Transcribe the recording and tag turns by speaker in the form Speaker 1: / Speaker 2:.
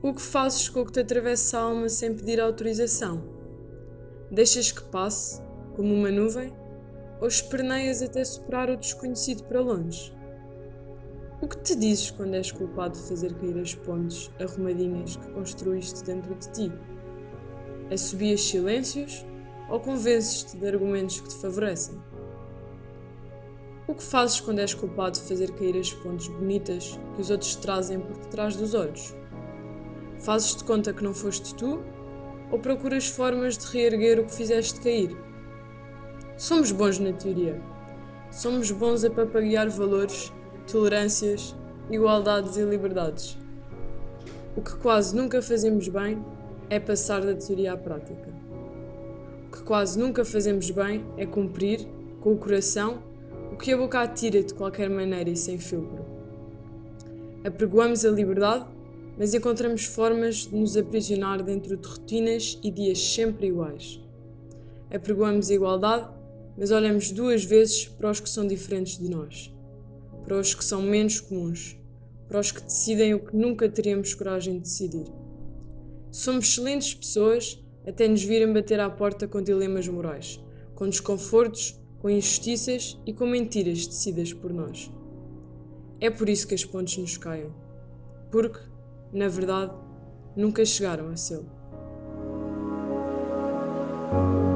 Speaker 1: O que fazes com o que te atravessa a alma sem pedir autorização? Deixas que passe, como uma nuvem, ou esperneias até superar o desconhecido para longe? O que te dizes quando és culpado de fazer cair as pontes arrumadinhas que construíste dentro de ti? Assobias silêncios ou convences-te de argumentos que te favorecem? O que fazes quando és culpado de fazer cair as pontes bonitas que os outros trazem por detrás dos olhos? Fazes-te conta que não foste tu ou procuras formas de reerguer o que fizeste cair? Somos bons na teoria. Somos bons a papaguear valores, tolerâncias, igualdades e liberdades. O que quase nunca fazemos bem é passar da teoria à prática. O que quase nunca fazemos bem é cumprir, com o coração, o que a boca atira de qualquer maneira e sem filtro. Apregoamos a liberdade, mas encontramos formas de nos aprisionar dentro de rotinas e dias sempre iguais. Apregoamos a igualdade, mas olhamos 2 vezes para os que são diferentes de nós, para os que são menos comuns, para os que decidem o que nunca teríamos coragem de decidir. Somos excelentes pessoas até nos virem bater à porta com dilemas morais, com desconfortos, com injustiças e com mentiras decididas por nós. É por isso que as pontes nos caem, porque, na verdade, nunca chegaram a ser.